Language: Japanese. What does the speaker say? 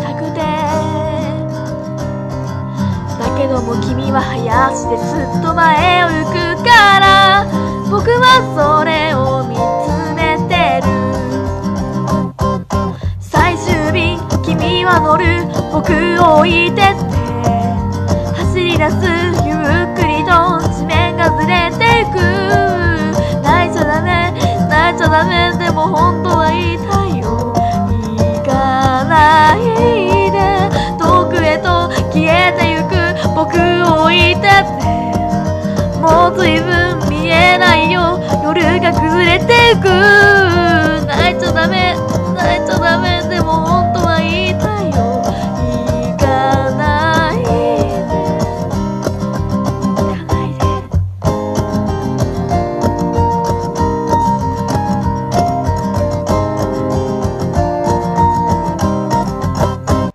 くて、だけども君は早足ですっと前を行くから、僕はそれを見つめてる。最終便君は乗る、僕を置いてって走り出す、ゆっくりと地面がずれていく。泣いちゃダメ泣いちゃダメ、でも本当は言いたいよ。行かないで遠くへと消えてゆく僕を置いてって、もう随分見えないよ、夜が崩れていく。